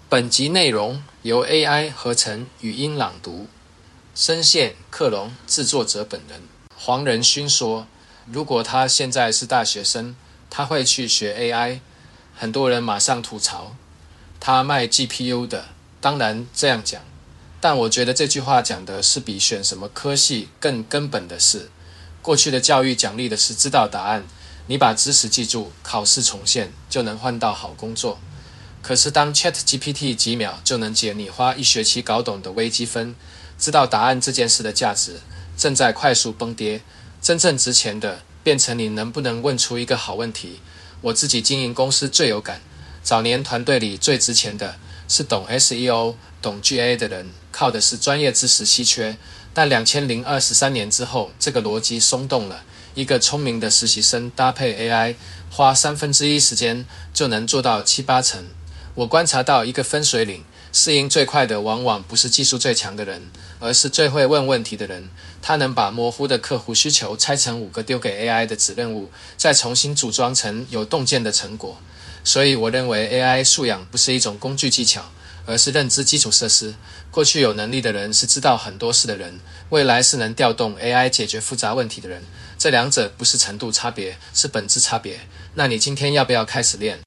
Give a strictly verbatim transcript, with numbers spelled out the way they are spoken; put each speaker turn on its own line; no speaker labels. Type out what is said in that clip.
本集内容由 A I 合成语音朗读，声线克隆，制作者本人。黄仁勋说，如果他现在是大学生，他会去学 A I。很多人马上吐槽，他卖 G P U 的，当然这样讲。但我觉得这句话讲的是比选什么科系更根本的事。过去的教育奖励的是知道答案，你把知识记住，考试重现，就能换到好工作。可是当 Chat G P T 几秒就能解你花一学期搞懂的微积分，知道答案这件事的价值正在快速崩跌。真正值钱的变成你能不能问出一个好问题。我自己经营公司最有感，早年团队里最值钱的是懂 S E O 懂 G A 的人，靠的是专业知识稀缺。但二零二三年之后，这个逻辑松动了，一个聪明的实习生搭配 A I， 花三分之一时间就能做到七八成。我观察到一个分水岭，适应最快的往往不是技术最强的人，而是最会问问题的人。他能把模糊的客户需求拆成五个丢给 A I 的子任务，再重新组装成有洞见的成果。所以我认为 A I 素养不是一种工具技巧，而是认知基础设施。过去有能力的人是知道很多事的人，未来是能调动 A I 解决复杂问题的人。这两者不是程度差别，是本质差别。那你今天要不要开始练？